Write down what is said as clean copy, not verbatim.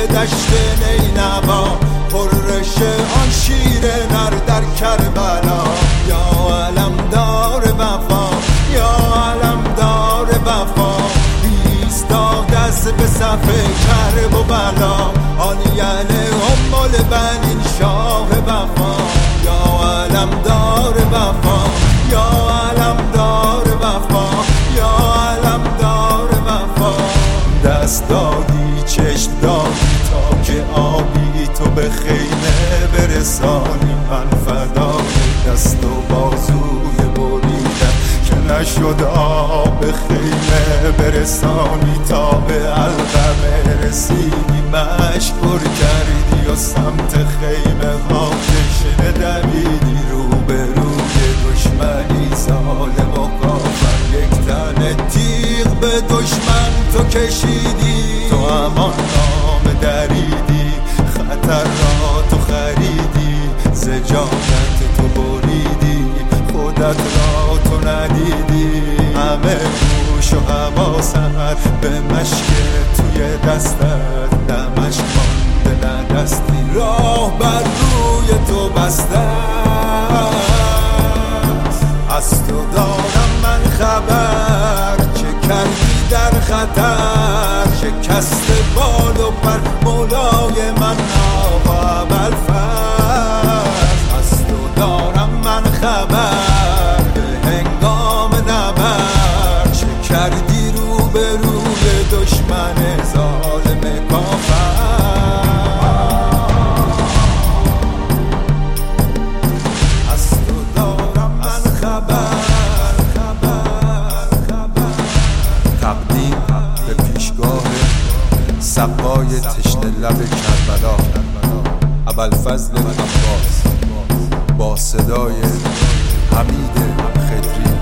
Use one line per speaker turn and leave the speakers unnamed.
دشت نینوا، پررش آن شیر نر در کربلا. یا علمدار وفا، یا علمدار وفا، ایستاد از به صف کرب و بلا. آن یله ام البنین شاه وفا. یا علمدار وفا، یا علمدار وفا، یا علمدار وفا. دست دادی چشم دادی تا که آبی تو به خیمه برسانی. من فدای دست و بازوی بریدم که نشد آب به خیمه برسانی. تا به علقمه رسیدی مشک پر کردی و سمت خیمه ها کشنه دویدی. روبروی دشمنی ظالم و کافر، یک تن تیغ به دشمن تو کشیدی. تو امان نامه دریدی، خطر را تو خریدی، ز جانت تو بریدی، خودت را تو ندیدی. همه گوش و حواست به مشک توی دستت، نه مشک مانده نه دستی راه بر روی تو بسته. از تو دارم من خبر، چه کردی در خطر. شکست بال و پر مولای من آقا ابوالفضل. از تو دارم من خبر، به هنگام نبرد چه کردی رو به روی دشمن ظالم کافر. از تو دارم من خبر. تقدیم به پیشگاه سقای تشنه لب کربلا، ابوالفضل عباس، با صدای حمید خدری.